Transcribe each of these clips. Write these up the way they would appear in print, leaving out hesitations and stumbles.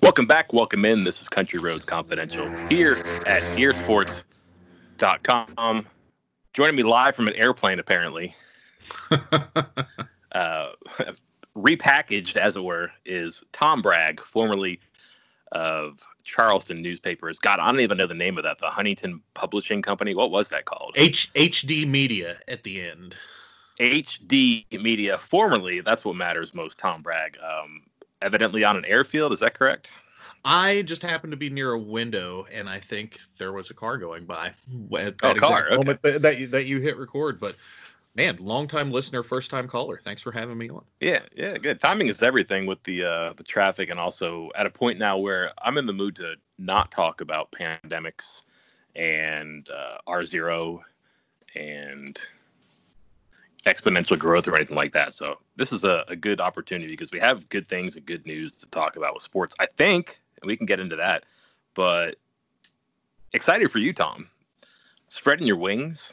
Welcome back, welcome in. This is Country Roads Confidential here at earsports.com. Joining me live from an airplane, apparently. Repackaged, as it were, is Tom Bragg, formerly of Charleston newspapers. God, I don't even know the name of that. The Huntington Publishing Company. What was that called? HD Media at the end. HD Media, formerly. That's what matters most, Tom Bragg. Evidently on an airfield. Is that correct? I just happened to be near a window, and I think there was a car going by at that exact moment that you hit record. But man, long-time listener, first-time caller. Thanks for having me on. Yeah, good. Timing is everything with the traffic, and also at a point now where I'm in the mood to not talk about pandemics and R0 and exponential growth or anything like that. So this is a good opportunity because we have good things and good news to talk about with sports, I think, and we can get into that. But excited for you, Tom. Spreading your wings.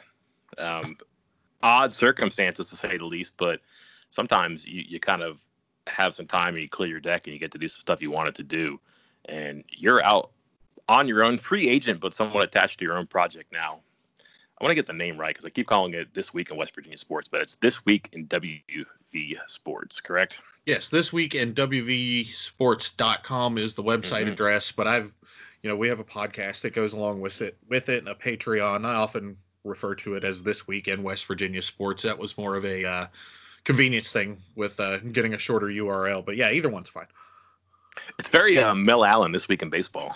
Odd circumstances, to say the least, but sometimes you kind of have some time and you clear your deck and you get to do some stuff you wanted to do. And you're out on your own, free agent, but somewhat attached to your own project now. I want to get the name right because I keep calling it This Week in West Virginia Sports, but it's This Week in WV Sports, correct? Yes, This Week in WVSports.com is the website address, but we have a podcast that goes along with it and a Patreon. I often refer to it as This Week in West Virginia Sports. That was more of a convenience thing with getting a shorter URL, but yeah, either one's fine. It's very Mel Allen, This Week in Baseball.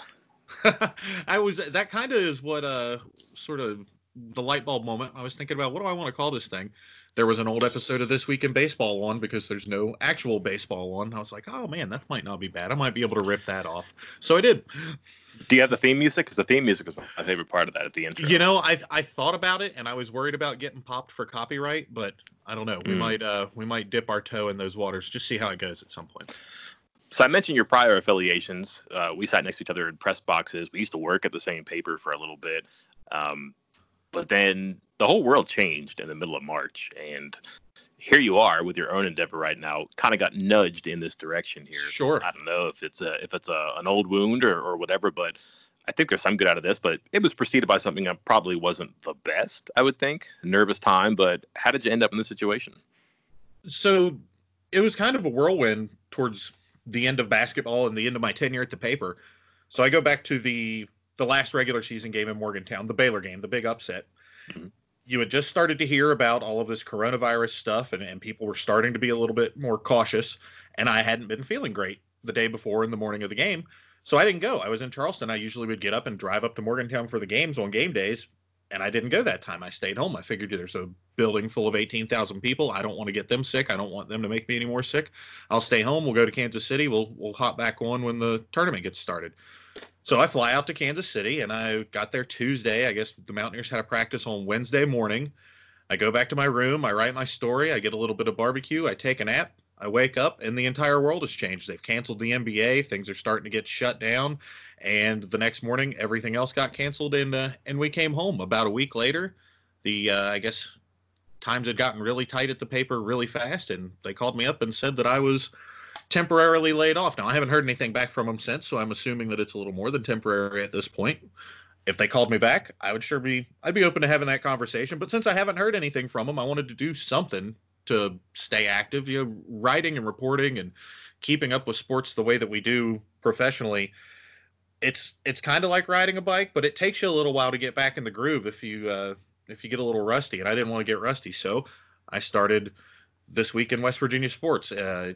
That kind of is what sort of the light bulb moment. I was thinking about, what do I want to call this thing? There was an old episode of This Week in Baseball on because there's no actual baseball on. I was like, oh man, that might not be bad. I might be able to rip that off. So I did. Do you have the theme music? Because the theme music was my favorite part of that at the intro. I thought about it and I was worried about getting popped for copyright, but I don't know. We might dip our toe in those waters, just see how it goes at some point. So I mentioned your prior affiliations. We sat next to each other in press boxes. We used to work at the same paper for a little bit. But then the whole world changed in the middle of March, and here you are with your own endeavor right now. Kind of got nudged in this direction here. Sure. I don't know if it's an old wound or whatever, but I think there's some good out of this. But it was preceded by something that probably wasn't the best, I would think. Nervous time, but how did you end up in this situation? So it was kind of a whirlwind towards the end of basketball and the end of my tenure at the paper. So I go back to the last regular season game in Morgantown, the Baylor game, the big upset. Mm-hmm. You had just started to hear about all of this coronavirus stuff, and people were starting to be a little bit more cautious, and I hadn't been feeling great the day before in the morning of the game, so I didn't go. I was in Charleston. I usually would get up and drive up to Morgantown for the games on game days, and I didn't go that time. I stayed home. I figured there's a building full of 18,000 people. I don't want to get them sick. I don't want them to make me any more sick. I'll stay home. We'll go to Kansas City. We'll hop back on when the tournament gets started. So I fly out to Kansas City, and I got there Tuesday. I guess the Mountaineers had a practice on Wednesday morning. I go back to my room. I write my story. I get a little bit of barbecue. I take a nap. I wake up, and the entire world has changed. They've canceled the NBA. Things are starting to get shut down. And the next morning, everything else got canceled, and we came home. About a week later, I guess times had gotten really tight at the paper really fast, and they called me up and said that I was temporarily laid off. Now, I haven't heard anything back from them since, so I'm assuming that it's a little more than temporary at this point. If they called me back, I'd be open to having that conversation. But since I haven't heard anything from them, I wanted to do something to stay active. Writing and reporting and keeping up with sports the way that we do professionally, it's kind of like riding a bike, but it takes you a little while to get back in the groove if you get a little rusty. And I didn't want to get rusty, so I started This Week in West Virginia Sports.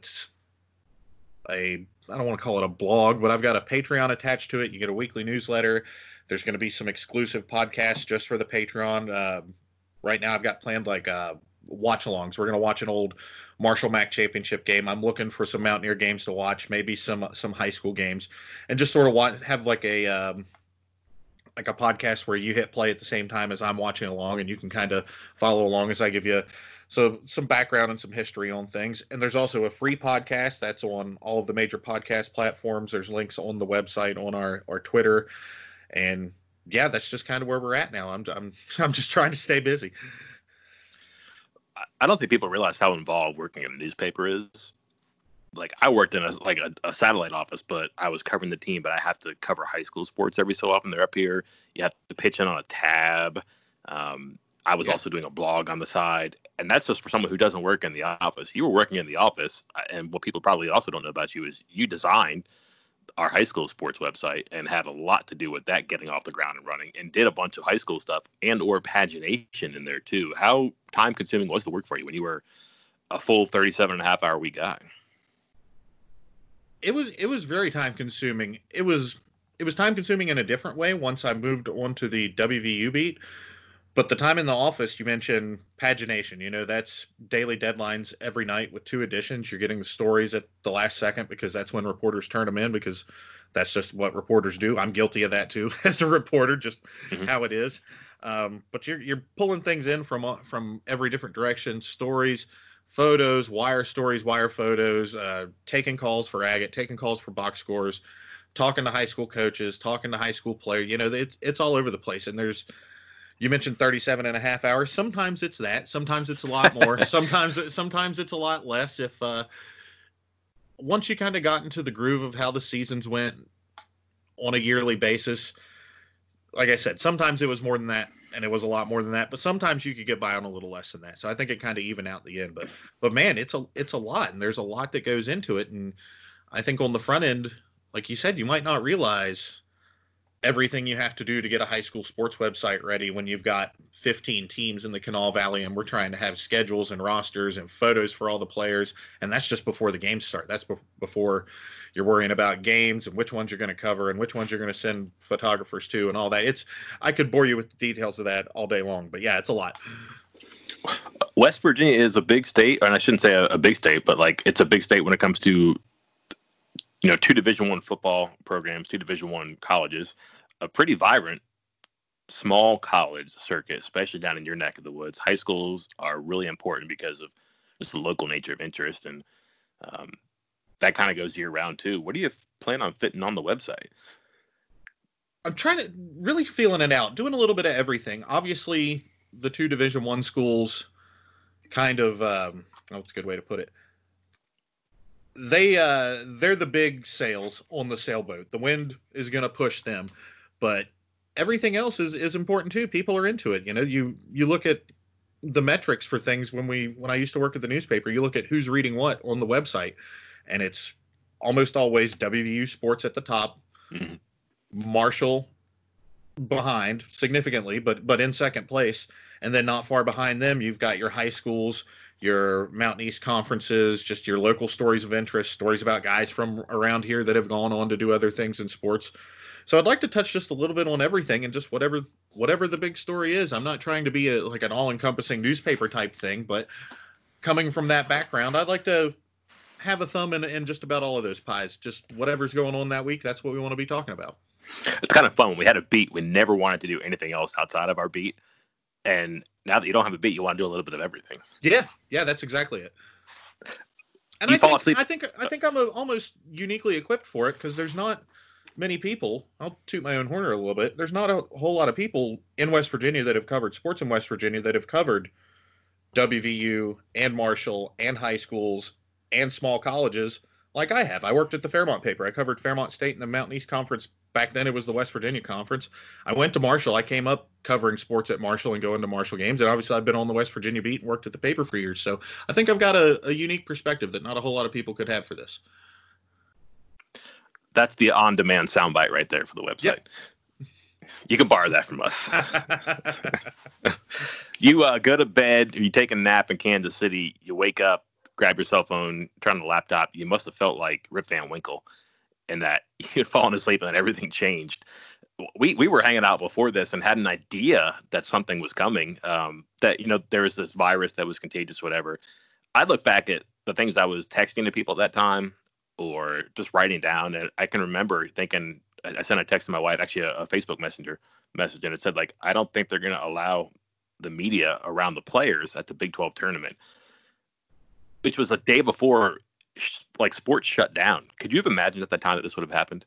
I don't want to call it a blog, but I've got a Patreon attached to it. You get a weekly newsletter. There's going to be some exclusive podcasts just for the Patreon. Right now I've got planned watch-alongs. We're going to watch an old Marshall Mack championship game. I'm looking for some Mountaineer games to watch, maybe some high school games, and just sort of have like a podcast where you hit play at the same time as I'm watching along, and you can kind of follow along as I give you some background and some history on things. And there's also a free podcast that's on all of the major podcast platforms. There's links on the website, on our Twitter, and yeah, that's just kind of where we're at now. I'm just trying to stay busy. I don't think people realize how involved working in a newspaper is. like I worked in a satellite office, but I was covering the team. But I have to cover high school sports every so often. They're up here. You have to pitch in on a tab. I was also doing a blog on the side, and that's just for someone who doesn't work in the office. You were working in the office, and what people probably also don't know about you is you designed our high school sports website and had a lot to do with that getting off the ground and running, and did a bunch of high school stuff and or pagination in there too. How time consuming was the work for you when you were a full 37.5 hour week guy? It was very time consuming. It was time consuming in a different way once I moved on to the WVU beat. But the time in the office, you mentioned pagination. That's daily deadlines every night with 2 editions. You're getting the stories at the last second because that's when reporters turn them in, because that's just what reporters do. I'm guilty of that too as a reporter, just how it is. But you're pulling things in from every different direction: stories, photos, wire stories, wire photos, taking calls for Agate, taking calls for box scores, talking to high school coaches, talking to high school players. It's all over the place. And you mentioned 37.5 hours. Sometimes it's that. Sometimes it's a lot more. sometimes it's a lot less. If once you kind of got into the groove of how the seasons went on a yearly basis, like I said, sometimes it was more than that, and it was a lot more than that. But sometimes you could get by on a little less than that. So I think it kind of even out the end. But man, it's a lot, and there's a lot that goes into it. And I think on the front end, like you said, you might not realize everything you have to do to get a high school sports website ready when you've got 15 teams in the Kanawha Valley, and we're trying to have schedules and rosters and photos for all the players. And that's just before the games start. That's before you're worrying about games and which ones you're going to cover and which ones you're going to send photographers to and all that. I could bore you with the details of that all day long, but yeah, it's a lot. West Virginia is a big state, and I shouldn't say a big state, but like it's a big state when it comes to 2 Division I football programs, 2 Division I colleges, a pretty vibrant small college circuit, especially down in your neck of the woods. High schools are really important because of just the local nature of interest, and that kind of goes year round too. What do you plan on fitting on the website? I'm trying to really feeling it out, doing a little bit of everything. Obviously, the 2 Division I schools kind of, what's a good way to put it? They're the big sails on the sailboat. The wind is going to push them, but everything else is important too. People are into it. You look at the metrics for things when I used to work at the newspaper. You look at who's reading what on the website, and it's almost always WVU sports at the top, Marshall behind significantly, but in second place, and then not far behind them, you've got your high schools, your Mountain East conferences, just your local stories of interest, stories about guys from around here that have gone on to do other things in sports. So I'd like to touch just a little bit on everything and just whatever the big story is. I'm not trying to be like an all-encompassing newspaper type thing, but coming from that background, I'd like to have a thumb in just about all of those pies. Just whatever's going on that week, that's what we want to be talking about. It's kind of fun. When we had a beat, we never wanted to do anything else outside of our beat. And now that you don't have a beat, you want to do a little bit of everything. Yeah, that's exactly it. And I think I'm almost uniquely equipped for it, because there's not many people. I'll toot my own horn a little bit. There's not a whole lot of people in West Virginia that have covered sports in West Virginia that have covered WVU and Marshall and high schools and small colleges like I have. I worked at the Fairmont paper. I covered Fairmont State in the Mountain East Conference. Back then it was the West Virginia Conference. I went to Marshall. I came up covering sports at Marshall and going to Marshall games. And obviously I've been on the West Virginia beat and worked at the paper for years. So I think I've got a unique perspective that not a whole lot of people could have for this. That's the on-demand soundbite right there for the website. Yep. You can borrow that from us. You go to bed, you take a nap in Kansas City, you wake up, grab your cell phone, turn on the laptop. You must have felt like Rip Van Winkle in that you'd fallen asleep and then everything changed. We were hanging out before this and had an idea that something was coming, that, there was this virus that was contagious, whatever. I look back at the things I was texting to people at that time or just writing down. And I can remember thinking, I sent a text to my wife, actually a Facebook Messenger message, and it said, like, I don't think they're going to allow the media around the players at the Big 12 tournament, which was a day before like sports shut down. Could you have imagined at the time that this would have happened?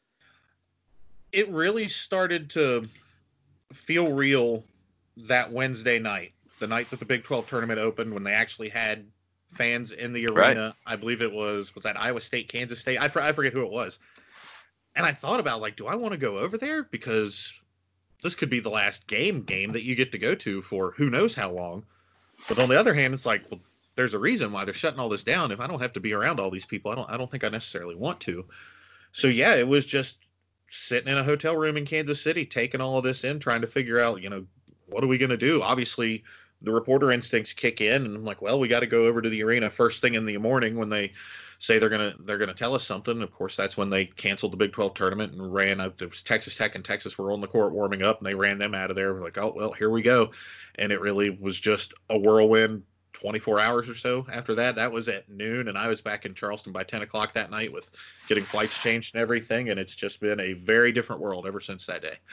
It really started to feel real that Wednesday night, the night that the Big 12 tournament opened, when they actually had fans in the Right. arena. I believe it was that Iowa State, Kansas State. I forget who it was. And I thought about, like, do I want to go over there? Because this could be the last game that you get to go to for who knows how long. But on the other hand, it's like, well, there's a reason why they're shutting all this down. If I don't have to be around all these people, I don't think I necessarily want to. So yeah, it was just sitting in a hotel room in Kansas City, taking all of this in, trying to figure out, what are we going to do? Obviously, the reporter instincts kick in, and I'm like, well, we got to go over to the arena first thing in the morning when they say they're gonna tell us something. Of course, that's when they canceled the Big 12 tournament and ran out. There was Texas Tech and Texas were on the court warming up, and they ran them out of there. We're like, oh well, here we go, and it really was just a whirlwind. 24 hours or so after that. That was at noon, and I was back in Charleston by 10 o'clock that night with getting flights changed and everything, and it's just been a very different world ever since that day.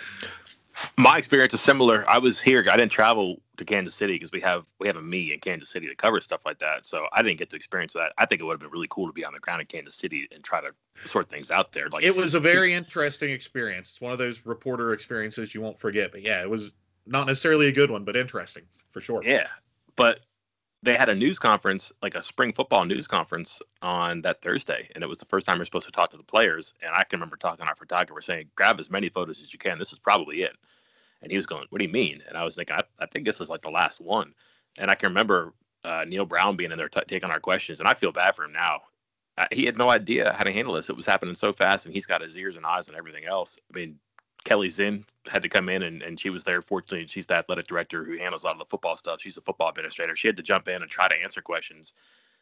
My experience is similar. I was here. I didn't travel to Kansas City because we have a me in Kansas City to cover stuff like that. So I didn't get to experience that. I think it would have been really cool to be on the ground in Kansas City and try to sort things out there. Like, it was a very interesting experience. It's one of those reporter experiences you won't forget. But yeah, it was not necessarily a good one, but interesting for sure. Yeah, but they had a news conference, like a spring football news conference on that Thursday. And it was the first time we were supposed to talk to the players. And I can remember talking to our photographer saying, grab as many photos as you can. This is probably it. And he was going, what do you mean? And I was thinking, I think this is like the last one. And I can remember Neil Brown being in there taking our questions. And I feel bad for him now. He had no idea how to handle this. It was happening so fast, and he's got his ears and eyes and everything else. I mean, Kelly Zinn had to come in, and she was there. Fortunately, she's the athletic director who handles a lot of the football stuff. She's a football administrator. She had to jump in and try to answer questions.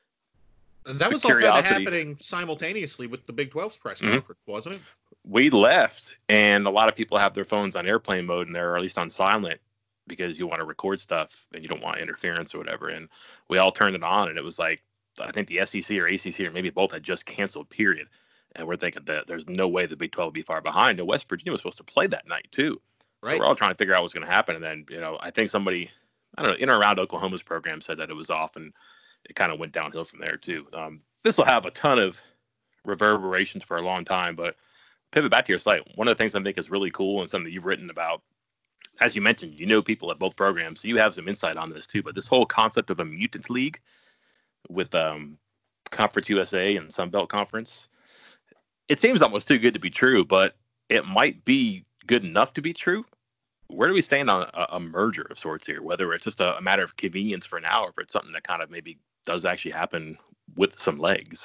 And that was all kind of happening simultaneously with the Big 12's press conference, wasn't it? We left, and a lot of people have their phones on airplane mode, and they're at least on silent because you want to record stuff and you don't want interference or whatever. And we all turned it on, and it was like, I think the SEC or ACC or maybe both had just canceled, period. And we're thinking that there's no way the Big 12 would be far behind. And West Virginia was supposed to play that night, too. Right. So we're all trying to figure out what's going to happen. And then, I think somebody, I don't know, in or around Oklahoma's program said that it was off, and it kind of went downhill from there, too. This will have a ton of reverberations for a long time. But pivot back to your site. One of the things I think is really cool and something that you've written about, as you mentioned, people at both programs, so you have some insight on this, too. But this whole concept of a mutant league with Conference USA and Sun Belt Conference, it seems almost too good to be true, but it might be good enough to be true. Where do we stand on a merger of sorts here? Whether it's just a matter of convenience for now, or if it's something that kind of maybe does actually happen with some legs.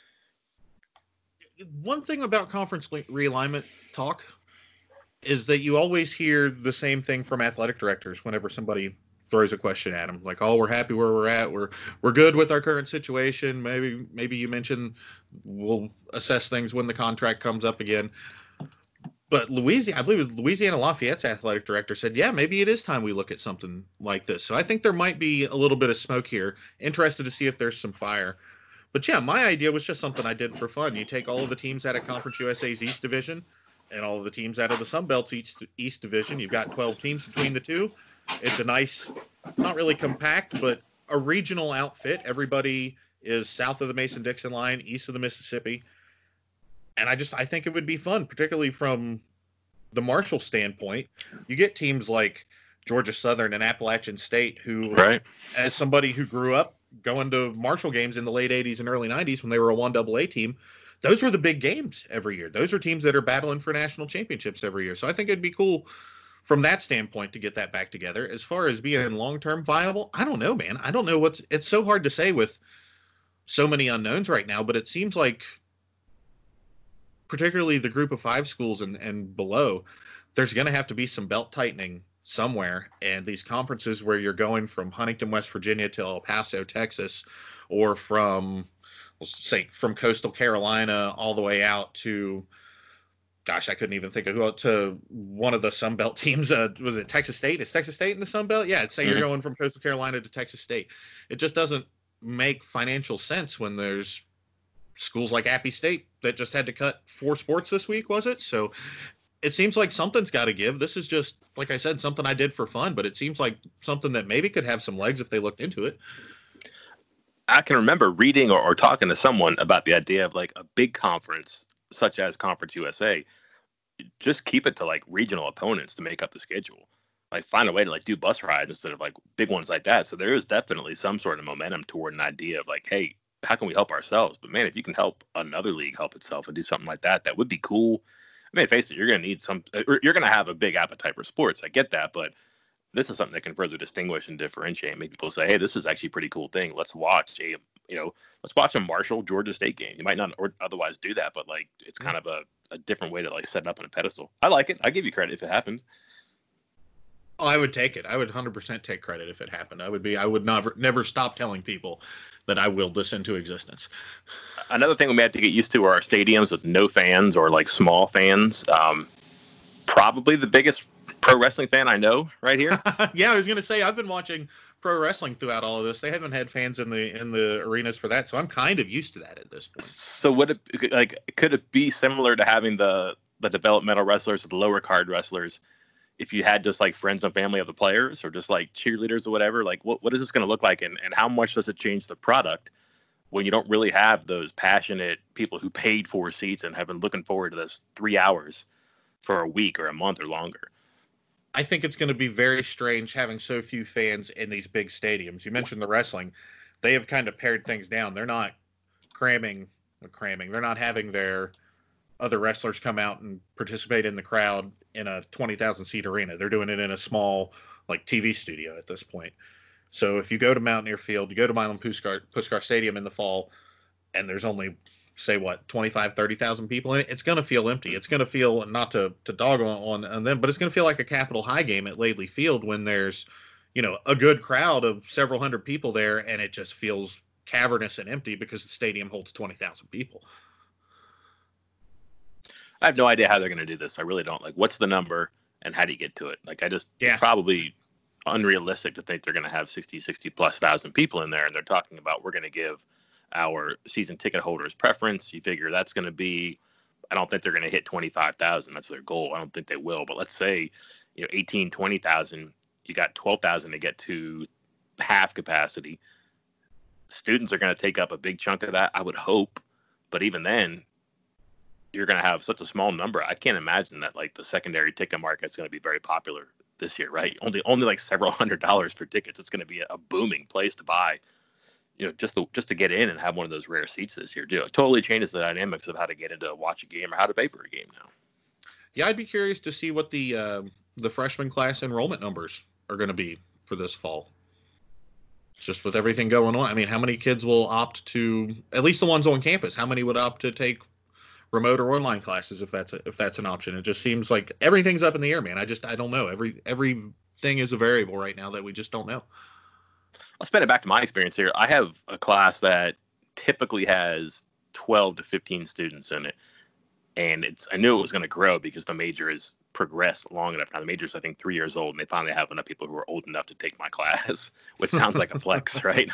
One thing about conference realignment talk is that you always hear the same thing from athletic directors whenever somebody throws a question at them, like, oh, we're happy where we're at. We're good with our current situation. Maybe you mentioned we'll assess things when the contract comes up again. But I believe it was Louisiana Lafayette's athletic director said, yeah, maybe it is time we look at something like this. So I think there might be a little bit of smoke here. Interested to see if there's some fire. But yeah, my idea was just something I did for fun. You take all of the teams out of Conference USA's East Division and all of the teams out of the Sun Belt's East Division. You've got 12 teams between the two. It's a nice, not really compact, but a regional outfit. Everybody is south of the Mason-Dixon line, east of the Mississippi. And I think it would be fun, particularly from the Marshall standpoint. You get teams like Georgia Southern and Appalachian State who, right, as somebody who grew up going to Marshall games in the late 80s and early 90s when they were a 1AA team, those were the big games every year. Those are teams that are battling for national championships every year. So I think it'd be cool from that standpoint to get that back together. As far as being long-term viable, I don't know, man. I don't know it's so hard to say with so many unknowns right now, but it seems like particularly the group of 5 schools and below, there's going to have to be some belt tightening somewhere. And these conferences where you're going from Huntington, West Virginia to El Paso, Texas, or from Coastal Carolina all the way out to, gosh, I couldn't even think of who, to one of the Sun Belt teams. Was it Texas State? Is Texas State in the Sun Belt? Yeah, it's saying you're going from Coastal Carolina to Texas State. It just doesn't make financial sense when there's schools like Appy State that just had to cut 4 sports this week, was it? So it seems like something's got to give. This is just, like I said, something I did for fun, but it seems like something that maybe could have some legs if they looked into it. I can remember reading or talking to someone about the idea of like a big conference such as Conference USA, just keep it to like regional opponents to make up the schedule. like find a way to like do bus rides instead of like big ones like that. So there is definitely some sort of momentum toward an idea of like, hey, how can we help ourselves? But man, if you can help another league help itself and do something like that, that would be cool. I mean, face it, you're going to need you're going to have a big appetite for sports. I get that, but this is something that can further distinguish and differentiate. Make people say, hey, this is actually a pretty cool thing. Let's watch let's watch a Marshall Georgia State game. You might not otherwise do that, but like it's kind of a different way to like set it up on a pedestal. I like it. I give you credit if it happened. Oh, I would take it. I would 100% take credit if it happened. I would never stop telling people that I willed this into existence. Another thing we may have to get used to are our stadiums with no fans or like small fans. Probably the biggest pro wrestling fan I know right here. Yeah, I was going to say, I've been watching pro wrestling throughout all of this. They haven't had fans in the arenas for that, so I'm kind of used to that at this point. So could it be similar to having the developmental wrestlers, the lower card wrestlers, if you had just like friends and family of the players or just like cheerleaders or whatever? Like what is this going to look like, and how much does it change the product when you don't really have those passionate people who paid for seats and have been looking forward to this 3 hours for a week or a month or longer? I think it's going to be very strange having so few fans in these big stadiums. You mentioned the wrestling. They have kind of pared things down. They're not cramming. They're not having their other wrestlers come out and participate in the crowd in a 20,000 seat arena. They're doing it in a small like TV studio at this point. So if you go to Mountaineer Field, you go to Milan Puskar Stadium in the fall, and there's only, say, 25, 30,000 people in it, it's going to feel empty. It's going to feel, not to dog on them, but it's going to feel like a Capitol High game at Laidley Field when there's, a good crowd of several hundred people there, and it just feels cavernous and empty because the stadium holds 20,000 people. I have no idea how they're going to do this. I really don't. Like, what's the number and how do you get to it? Like, it's probably unrealistic to think they're going to have 60 plus thousand people in there, and they're talking about we're going to give our season ticket holders preference. You figure that's going to be, I don't think they're going to hit 25,000. That's their goal. I don't think they will, but let's say, 18, 20,000, you got 12,000 to get to half capacity. Students are going to take up a big chunk of that, I would hope. But even then, you're going to have such a small number. I can't imagine that like the secondary ticket market is going to be very popular this year, right? Only like several $100s for tickets. It's going to be a booming place to buy, just to get in and have one of those rare seats this year. It totally changes the dynamics of how to get into watch a game or how to pay for a game now. Yeah, I'd be curious to see what the freshman class enrollment numbers are going to be for this fall. Just with everything going on, I mean, how many kids will opt to, at least the ones on campus, how many would opt to take remote or online classes if that's an option? It just seems like everything's up in the air, man. I don't know. Everything is a variable right now that we just don't know. I'll spin it back to my experience here. I have a class that typically has 12 to 15 students in it. And I knew it was going to grow because the major has progressed long enough. Now the major's, I think, 3 years old, and they finally have enough people who are old enough to take my class, which sounds like a flex, right?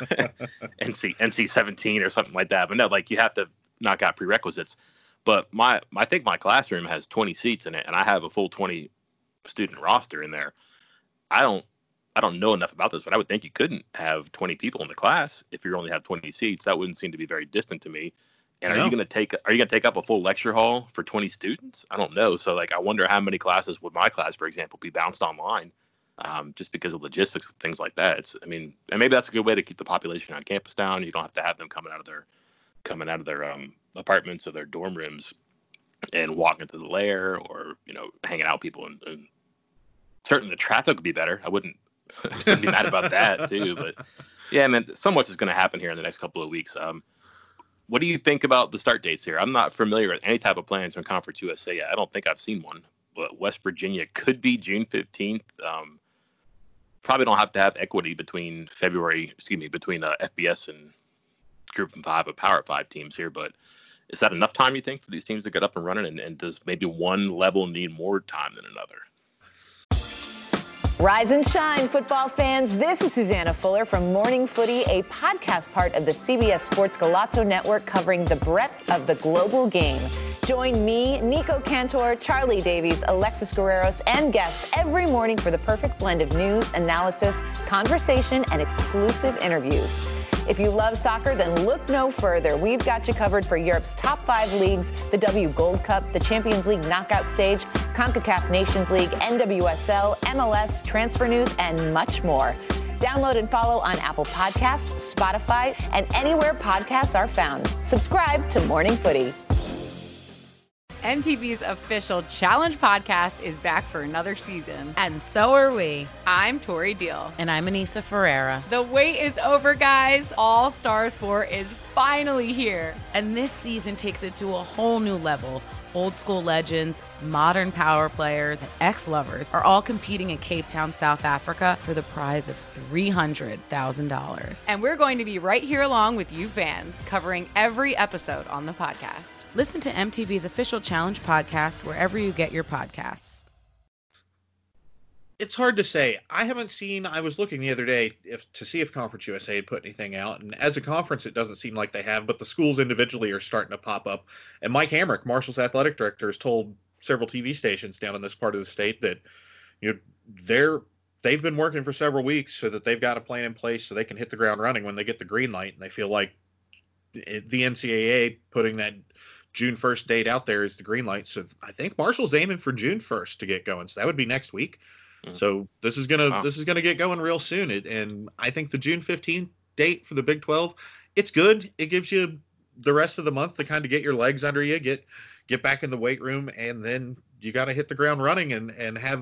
NC 17 or something like that. But no, like you have to knock out prerequisites. But I think my classroom has 20 seats in it, and I have a full 20 student roster in there. I don't know enough about this, but I would think you couldn't have 20 people in the class if you only have 20 seats. That wouldn't seem to be very distant to me. And are you going to take up a full lecture hall for 20 students? I don't know. So like, I wonder how many classes would my class, for example, be bounced online, just because of logistics and things like that. And maybe that's a good way to keep the population on campus down. You don't have to have them coming out of their apartments or their dorm rooms and walking to the lair or hanging out with people. And certainly the traffic would be better. I wouldn't be mad about that too. But yeah, man, so much is going to happen here in the next couple of weeks. What do you think about the start dates here? I'm not familiar with any type of plans from Conference USA yet. I don't think I've seen one, but West Virginia could be June 15th. Probably don't have to have equity between FBS and Group of 5 of Power 5 teams here, but is that enough time, you think, for these teams to get up and running? And does maybe one level need more time than another? Rise and shine, football fans. This is Susanna Fuller from Morning Footy, a podcast part of the CBS Sports Golazo Network covering the breadth of the global game. Join me, Nico Cantor, Charlie Davies, Alexis Guerreros, and guests every morning for the perfect blend of news, analysis, conversation, and exclusive interviews. If you love soccer, then look no further. We've got you covered for Europe's top 5 leagues, the W Gold Cup, the Champions League knockout stage, CONCACAF Nations League, NWSL, MLS, transfer news, and much more. Download and follow on Apple Podcasts, Spotify, and anywhere podcasts are found. Subscribe to Morning Footy. MTV's official Challenge podcast is back for another season. And so are we. I'm Tori Deal. And I'm Anissa Ferreira. The wait is over, guys. All Stars 4 is finally here. And this season takes it to a whole new level. Old school legends, modern power players, and ex-lovers are all competing in Cape Town, South Africa for the prize of $300,000. And we're going to be right here along with you fans, covering every episode on the podcast. Listen to MTV's official Challenge podcast wherever you get your podcasts. It's hard to say. I was looking the other day to see if Conference USA had put anything out. And as a conference, it doesn't seem like they have, but the schools individually are starting to pop up. And Mike Hamrick, Marshall's athletic director, has told several TV stations down in this part of the state that they've been working for several weeks so that they've got a plan in place so they can hit the ground running when they get the green light. And they feel like the NCAA putting that June 1st date out there is the green light. So I think Marshall's aiming for June 1st to get going. So that would be next week. So this is gonna get going real soon, and I think the June 15th date for the Big 12, it's good. It gives you the rest of the month to kind of get your legs under you, get back in the weight room, and then you got to hit the ground running and have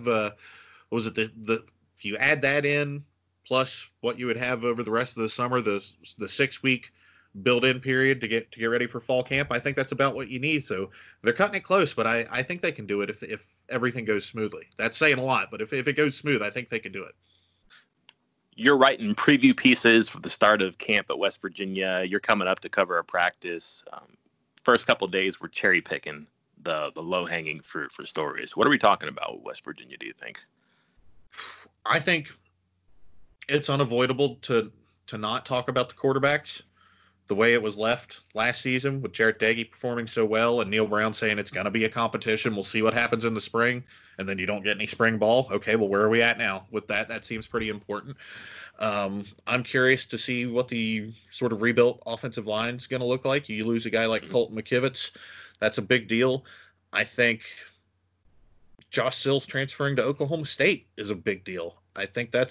if you add that in plus what you would have over the rest of the summer, the 6-week build-in period to get ready for fall camp, I think that's about what you need. So they're cutting it close, but I think they can do it if everything goes smoothly. That's saying a lot, but if it goes smooth, I think they can do it. You're writing preview pieces for the start of camp at West Virginia. You're coming up to cover a practice. First couple of days, we're cherry picking the low-hanging fruit for stories. What are we talking about with West Virginia, do you think? I think it's unavoidable to not talk about the quarterbacks. The way it was left last season with Jarrett Doege performing so well and Neil Brown saying it's going to be a competition. We'll see what happens in the spring. And then you don't get any spring ball. Okay, well, where are we at now with that? That seems pretty important. I'm curious to see what the sort of rebuilt offensive line is going to look like. You lose a guy like Colton McKivitz. That's a big deal. I think Josh Sills transferring to Oklahoma State is a big deal. I think that's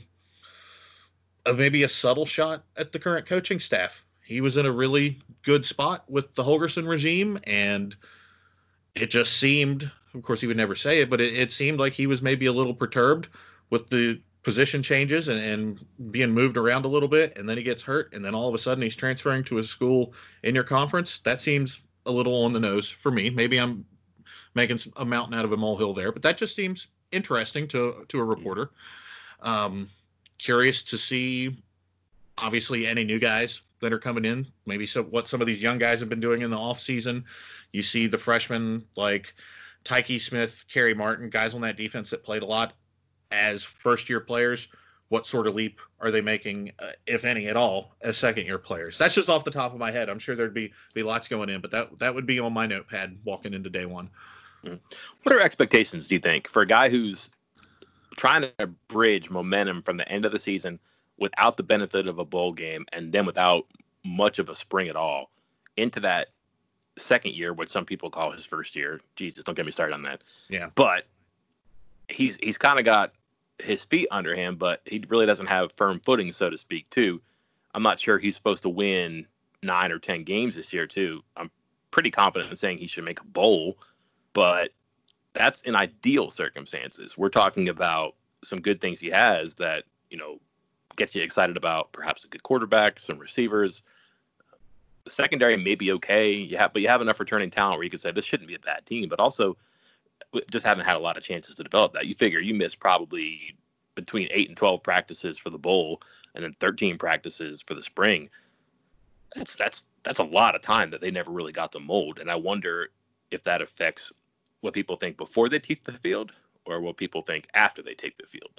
maybe a subtle shot at the current coaching staff. He was in a really good spot with the Holgorsen regime, and it just seemed, of course he would never say it, but it seemed like he was maybe a little perturbed with the position changes and being moved around a little bit, and then he gets hurt, and then all of a sudden he's transferring to a school in your conference. That seems a little on the nose for me. Maybe I'm making a mountain out of a molehill there, but that just seems interesting to a reporter. Curious to see, obviously, any new guys that are coming in, maybe what some of these young guys have been doing in the off season. You see the freshmen like Tyke Smith, Kerry Martin, guys on that defense that played a lot as first-year players. What sort of leap are they making, if any at all, as second-year players? That's just off the top of my head. I'm sure there'd be lots going in, but that would be on my notepad walking into day one. What are expectations, do you think, for a guy who's trying to bridge momentum from the end of the season without the benefit of a bowl game and then without much of a spring at all into that second year, what some people call his first year? Jesus, don't get me started on that. Yeah. But he's kind of got his feet under him, but he really doesn't have firm footing, so to speak, too. I'm not sure he's supposed to win 9 or 10 games this year, too. I'm pretty confident in saying he should make a bowl, but that's in ideal circumstances. We're talking about some good things he has that, gets you excited about perhaps a good quarterback, some receivers. The secondary may be okay, but you have enough returning talent where you could say this shouldn't be a bad team, but also just haven't had a lot of chances to develop that. You figure you missed probably between 8 and 12 practices for the bowl and then 13 practices for the spring. That's a lot of time that they never really got to mold. And I wonder if that affects what people think before they take the field or what people think after they take the field.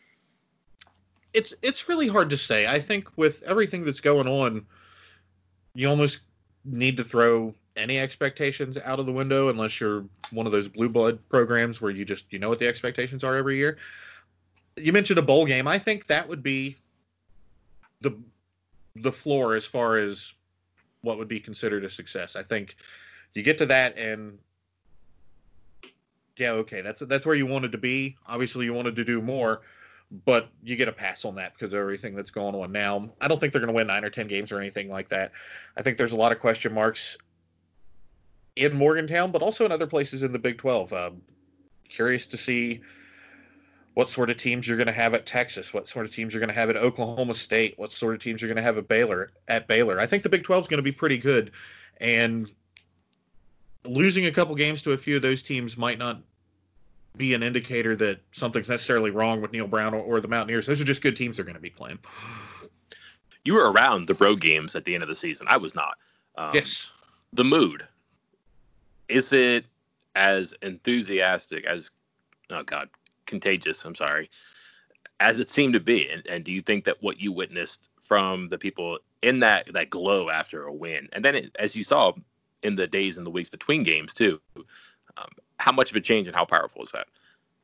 It's really hard to say. I think with everything that's going on, you almost need to throw any expectations out of the window unless you're one of those blue blood programs where you know what the expectations are every year. You mentioned a bowl game. I think that would be the floor as far as what would be considered a success. I think you get to that and yeah, okay, that's where you wanted to be. Obviously, you wanted to do more, but you get a pass on that because of everything that's going on now. I don't think they're going to win 9 or 10 games or anything like that. I think there's a lot of question marks in Morgantown, but also in other places in the Big 12. Curious to see what sort of teams you're going to have at Texas, what sort of teams you're going to have at Oklahoma State, what sort of teams you're going to have at Baylor. I think the Big 12 is going to be pretty good, and losing a couple games to a few of those teams might not be an indicator that something's necessarily wrong with Neil Brown or the Mountaineers. Those are just good teams they're going to be playing. You were around the road games at the end of the season. I was not. Yes. The mood, is it as enthusiastic as, contagious, I'm sorry, as it seemed to be? And do you think that what you witnessed from the people in that glow after a win, and then as you saw in the days and the weeks between games too, how much of a change and how powerful is that?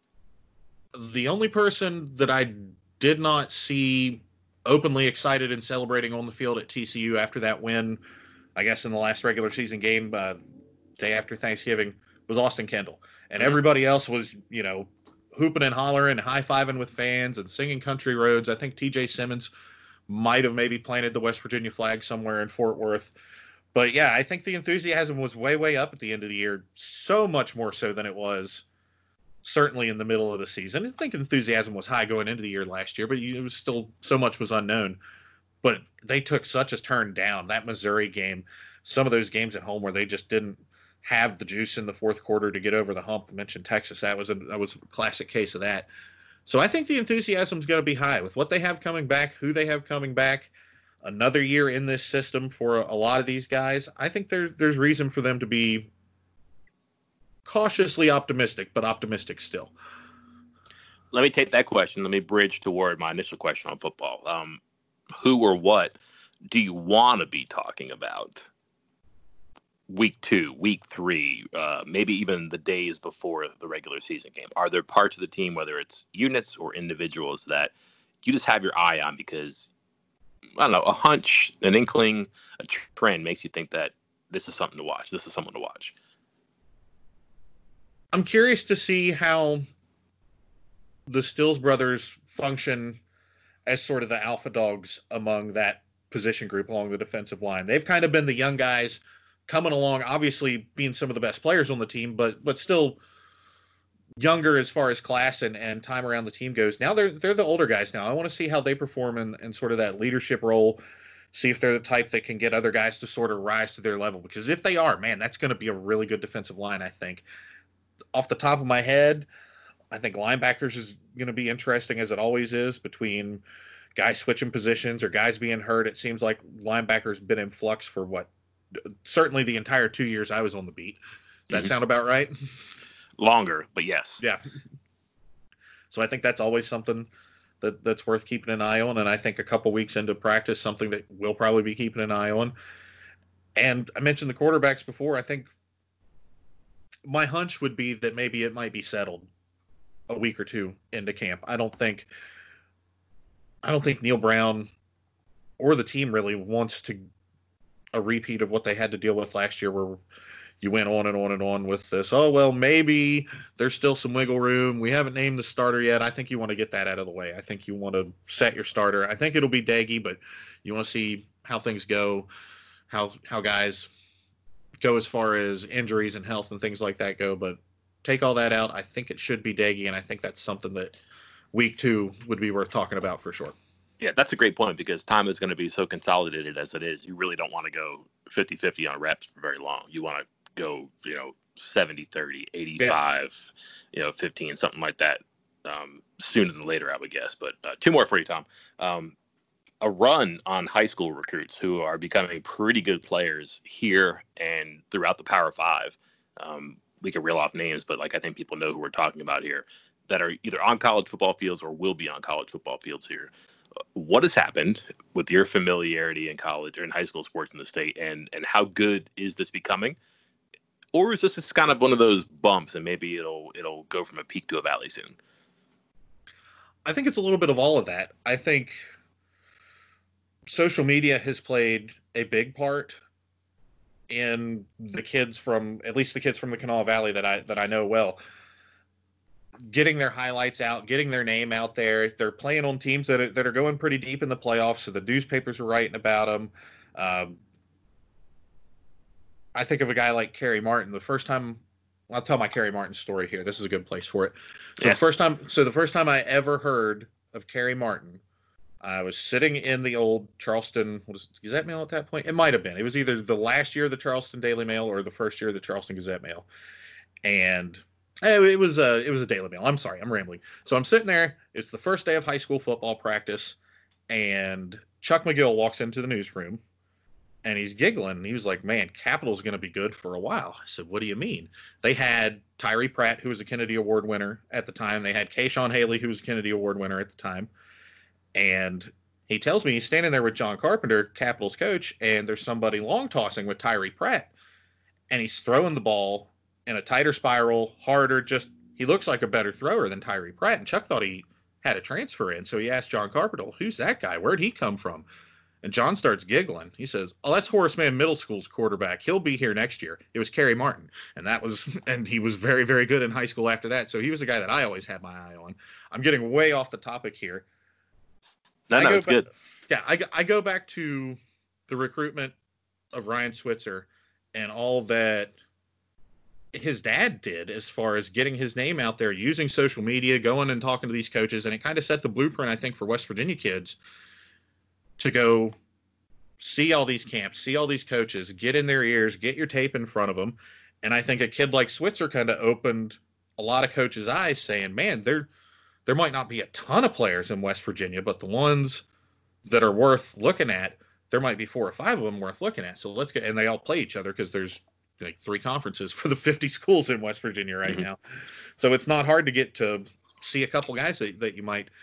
The only person that I did not see openly excited and celebrating on the field at TCU after that win, I guess in the last regular season game, day after Thanksgiving, was Austin Kendall. And everybody else was, hooping and hollering and high-fiving with fans and singing Country Roads. I think TJ Simmons might have maybe planted the West Virginia flag somewhere in Fort Worth. But yeah, I think the enthusiasm was way, way up at the end of the year, so much more so than it was certainly in the middle of the season. I think enthusiasm was high going into the year last year, but it was still so much was unknown. But they took such a turn down. That Missouri game, some of those games at home where they just didn't have the juice in the fourth quarter to get over the hump. I mentioned Texas. That was a classic case of that. So I think the enthusiasm is going to be high with what they have coming back, who they have coming back. Another year in this system for a lot of these guys. I think there's reason for them to be cautiously optimistic, but optimistic still. Let me take that question. Let me bridge toward my initial question on football. Who or what do you want to be talking about week 2, week 3, maybe even the days before the regular season game? Are there parts of the team, whether it's units or individuals, that you just have your eye on because, I don't know, a hunch, an inkling, a trend makes you think that this is something to watch, this is someone to watch? I'm curious to see how the Stills brothers function as sort of the alpha dogs among that position group along the defensive line. They've kind of been the young guys coming along, obviously being some of the best players on the team, but still younger as far as class and time around the team goes. Now they're the older guys now. I want to see how they perform in sort of that leadership role, see if they're the type that can get other guys to sort of rise to their level. Because if they are, man, that's going to be a really good defensive line, I think. Off the top of my head, I think linebackers is going to be interesting, as it always is, between guys switching positions or guys being hurt. It seems like linebackers been in flux for certainly the entire 2 years I was on the beat. Does that sound about right? Longer, but yes. Yeah. So I think that's always something that's worth keeping an eye on. And I think a couple weeks into practice, something that we'll probably be keeping an eye on. And I mentioned the quarterbacks before. I think my hunch would be that maybe it might be settled a week or two into camp. I don't think Neil Brown or the team really wants a repeat of what they had to deal with last year, where you went on and on and on with this. Oh, well, maybe there's still some wiggle room. We haven't named the starter yet. I think you want to get that out of the way. I think you want to set your starter. I think it'll be Daggy, but you want to see how things go, how guys go as far as injuries and health and things like that go. But take all that out. I think it should be Daggy, and I think that's something that week 2 would be worth talking about for sure. Yeah, that's a great point, because time is going to be so consolidated as it is. You really don't want to go 50-50 on reps for very long. You want to go, 70-30, 85, 15, something like that, sooner than later, I would guess. But 2 more for you, Tom. A run on high school recruits who are becoming pretty good players here and throughout the Power 5. We could reel off names, but I think people know who we're talking about here, that are either on college football fields or will be on college football fields here. What has happened with your familiarity in college or in high school sports in the state, and how good is this becoming? Or is this just kind of one of those bumps, and maybe it'll go from a peak to a valley soon? I think it's a little bit of all of that. I think social media has played a big part in the kids from the Kanawha Valley that I know well. getting their highlights out, getting their name out there. They're playing on teams that are going pretty deep in the playoffs, so the newspapers are writing about them. I think of a guy like Kerry Martin. The first time, I'll tell my Kerry Martin story here. This is a good place for it. So Yes. the first time I ever heard of Kerry Martin, I was sitting in the old Charleston Gazette Mail at that point. It might have been. It was either the last year of the Charleston Daily Mail or the first year of the Charleston Gazette Mail, and it was a Daily Mail. I'm sorry, I'm rambling. So I'm sitting there. It's the first day of high school football practice, and Chuck McGill walks into the newsroom, and he's giggling. And he was like, "Man, Capital's going to be good for a while." I said, "What do you mean?" They had Tyree Pratt, who was a Kennedy Award winner at the time. They had Kayshawn Haley, who was a Kennedy Award winner at the time. And he tells me he's standing there with John Carpenter, Capital's coach, and there's somebody long tossing with Tyree Pratt. And he's throwing the ball in a tighter spiral, harder, he looks like a better thrower than Tyree Pratt. And Chuck thought he had a transfer in. So he asked John Carpenter, "Who's that guy? Where'd he come from?" And John starts giggling. He says, "Oh, that's Horace Mann Middle School's quarterback. He'll be here next year." It was Kerry Martin. And he was very, very good in high school after that. So he was a guy that I always had my eye on. I'm getting way off the topic here. No, it's good. Yeah, I go back to the recruitment of Ryan Switzer and all that his dad did as far as getting his name out there, using social media, going and talking to these coaches. And it kind of set the blueprint, I think, for West Virginia kids to go see all these camps, see all these coaches, get in their ears, get your tape in front of them. And I think a kid like Switzer kind of opened a lot of coaches' eyes, saying, "Man, there might not be a ton of players in West Virginia, but the ones that are worth looking at, there might be 4 or 5 of them worth looking at. So let's get," and they all play each other because there's like 3 conferences for the 50 schools in West Virginia right now. So it's not hard to get to see a couple guys that you might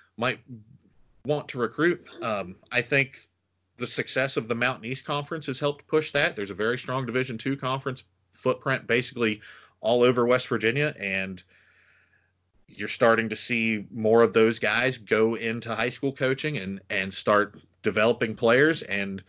want to recruit. I think the success of the Mountain East Conference has helped push that. There's a very strong Division II conference footprint basically all over West Virginia, and you're starting to see more of those guys go into high school coaching and start developing players. And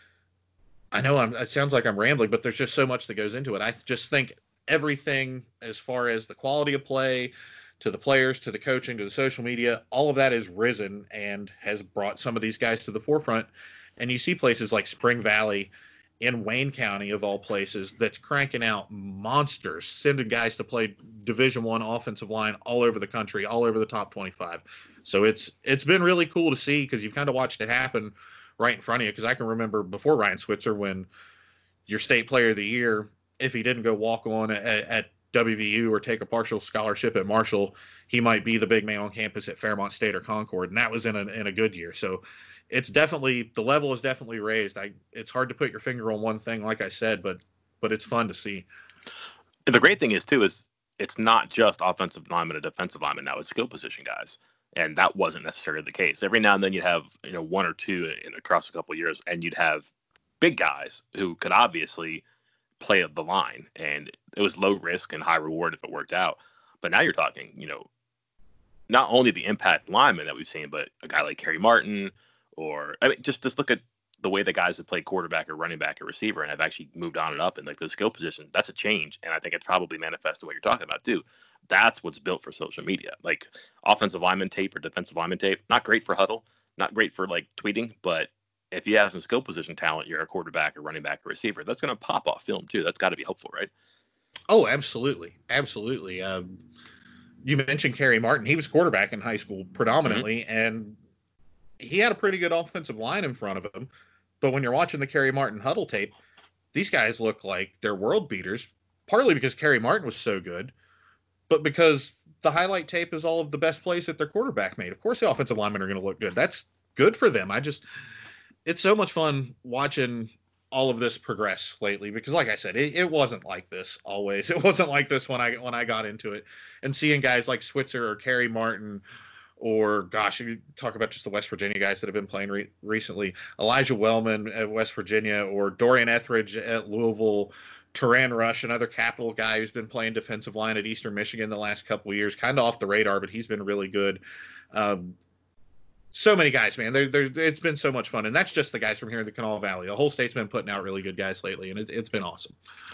I know it sounds like I'm rambling, but there's just so much that goes into it. I just think everything as far as the quality of play, to the players, to the coaching, to the social media, all of that has risen and has brought some of these guys to the forefront. And you see places like Spring Valley in Wayne County, of all places, that's cranking out monsters, sending guys to play Division I offensive line all over the country, all over the top 25. So it's been really cool to see, because you've kind of watched it happen right in front of you. Because I can remember before Ryan Switzer, when your state player of the year, if he didn't go walk on at WVU or take a partial scholarship at Marshall, he might be the big man on campus at Fairmont State or Concord, and that was in a good year. So it's definitely, the level is definitely raised. It's hard to put your finger on one thing, like I said, but it's fun to see. And the great thing is too is it's not just offensive linemen and defensive linemen now; it's skill position guys, and that wasn't necessarily the case. Every now and then you'd have 1 or 2 across a couple of years, and you'd have big guys who could obviously play the line, and it was low risk and high reward if it worked out. But now you're talking, not only the impact linemen that we've seen, but a guy like Kerry Martin. Or just look at the way the guys that play quarterback or running back or receiver and have actually moved on and up in like those skill positions. That's a change, and I think it's probably manifested what you're talking about too. That's what's built for social media. Like offensive lineman tape or defensive lineman tape, not great for huddle, not great for like tweeting, but if you have some skill position talent, you're a quarterback or running back or receiver, that's going to pop off film too. That's got to be helpful, right? Oh, absolutely, absolutely. You mentioned Kerry Martin; he was quarterback in high school predominantly, and he had a pretty good offensive line in front of him. But when you're watching the Kerry Martin huddle tape, these guys look like they're world beaters, partly because Kerry Martin was so good, but because the highlight tape is all of the best plays that their quarterback made. Of course, the offensive linemen are going to look good. That's good for them. It's so much fun watching all of this progress lately, because like I said, it wasn't like this always. It wasn't like this when I got into it, and seeing guys like Switzer or Kerry Martin, or gosh, you talk about just the West Virginia guys that have been playing recently, Elijah Wellman at West Virginia, or Dorian Etheridge at Louisville, Teran Rush, another Capital guy who's been playing defensive line at Eastern Michigan the last couple of years, kind of off the radar, but he's been really good. So many guys, man. It's been so much fun, and that's just the guys from here in the Kanawha Valley. The whole state's been putting out really good guys lately, and it's been awesome.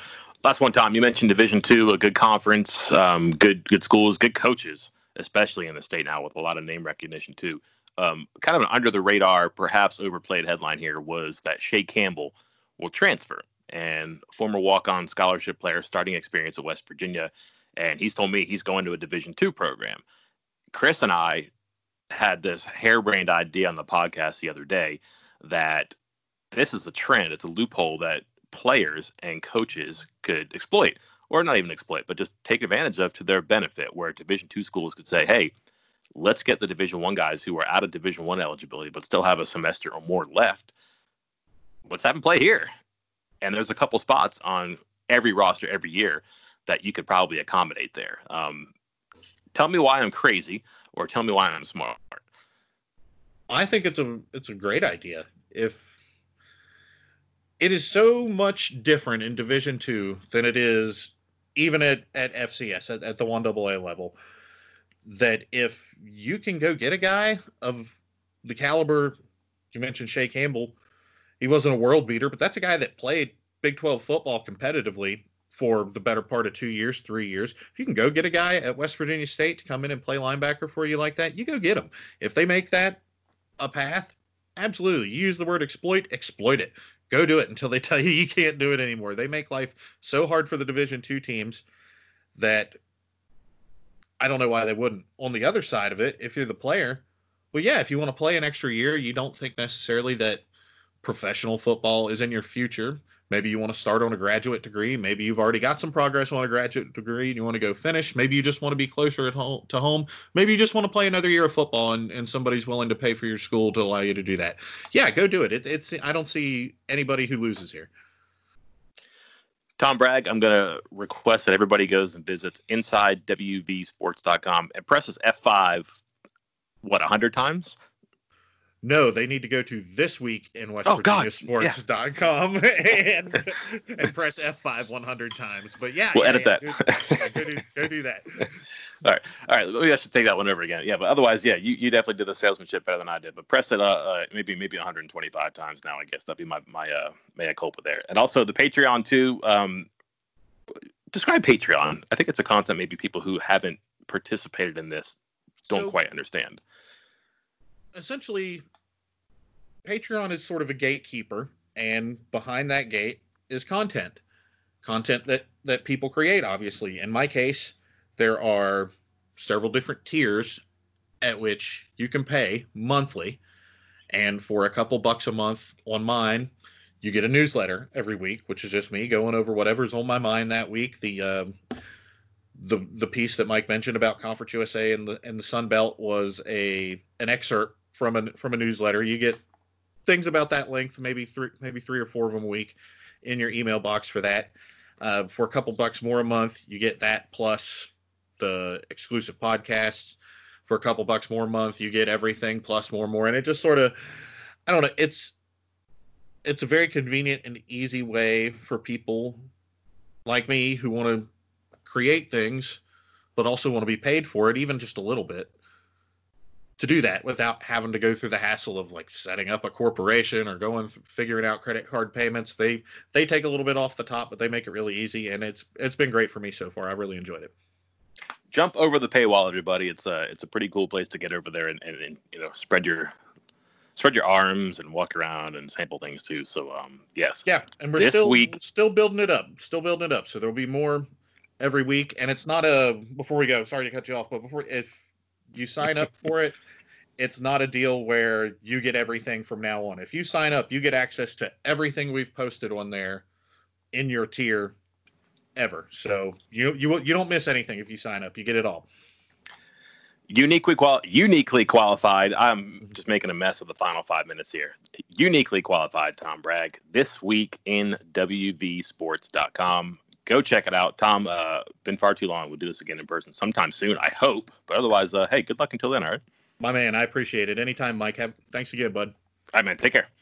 Last one, Tom, you mentioned Division II, a good conference, good schools, good coaches, especially in the state now with a lot of name recognition too. Kind of an under the radar, perhaps overplayed headline here was that Shea Campbell will transfer, and former walk-on scholarship player, starting experience at West Virginia. And he's told me he's going to a Division II program. Chris and I had this harebrained idea on the podcast the other day that this is a trend. It's a loophole that players and coaches could exploit, or not even exploit, but just take advantage of to their benefit, where Division II schools could say, hey, let's get the Division I guys who are out of Division I eligibility but still have a semester or more left. Let's have them play here. And there's a couple spots on every roster every year that you could probably accommodate there. Tell me why I'm crazy, or tell me why I'm smart. I think it's a great idea. If it is so much different in Division II than it is even at FCS, at the 1AA level, that if you can go get a guy of the caliber, you mentioned Shea Campbell, he wasn't a world beater, but that's a guy that played Big 12 football competitively for the better part of 2 years, 3 years. If you can go get a guy at West Virginia State to come in and play linebacker for you like that, you go get him. If they make that a path, absolutely. You use the word exploit it. Go do it until they tell you you can't do it anymore. They make life so hard for the Division II teams that I don't know why they wouldn't. On the other side of it, if you're the player, well, yeah, if you want to play an extra year, you don't think necessarily that professional football is in your future. Maybe you want to start on a graduate degree. Maybe you've already got some progress on a graduate degree and you want to go finish. Maybe you just want to be closer to home. Maybe you just want to play another year of football and somebody's willing to pay for your school to allow you to do that. Yeah, go do it. I don't see anybody who loses here. Tom Bragg, I'm going to request that everybody goes and visits InsideWVSports.com and presses F5, 100 times? No, they need to go to thisweekinwestvirginiasports.com and press F5 100 times. But yeah, we'll edit that. Go do that. All right. Let me just take that one over again. Yeah, but otherwise, yeah, you definitely did the salesmanship better than I did. But press it maybe 125 times now. I guess that'd be my mea culpa there. And also the Patreon too. Describe Patreon. I think it's a concept maybe people who haven't participated in this don't quite understand. Essentially, Patreon is sort of a gatekeeper, and behind that gate is content that people create, obviously. In my case, there are several different tiers at which you can pay monthly, and for a couple bucks a month on mine, you get a newsletter every week, which is just me going over whatever's on my mind that week. The piece that Mike mentioned about Conference USA and the Sun Belt was an excerpt from a newsletter. You get things about that length, maybe three or four of them a week in your email box for that. For a couple bucks more a month, you get that plus the exclusive podcasts. For a couple bucks more a month, you get everything plus more. And it just sort of, I don't know, it's a very convenient and easy way for people like me who want to create things, but also want to be paid for it, even just a little bit, to do that without having to go through the hassle of like setting up a corporation or figuring out credit card payments. They take a little bit off the top, but they make it really easy, and it's been great for me so far. I really enjoyed it. Jump over the paywall, everybody. It's a pretty cool place to get over there and spread your arms and walk around and sample things too. So yes. Yeah, and we're still building it up. So there'll be more every week, and it's not before we go, sorry to cut you off, but if you sign up for it, it's not a deal where you get everything from now on. If you sign up, you get access to everything we've posted on there in your tier ever. So you don't miss anything if you sign up. You get it all. Uniquely qualified. I'm just making a mess of the final 5 minutes here. Uniquely qualified, Tom Bragg. This week in WVSports.com. Go check it out. Tom, been far too long. We'll do this again in person sometime soon, I hope. But otherwise, hey, good luck until then, all right? My man, I appreciate it. Anytime, Mike. Thanks again, bud. All right, man. Take care.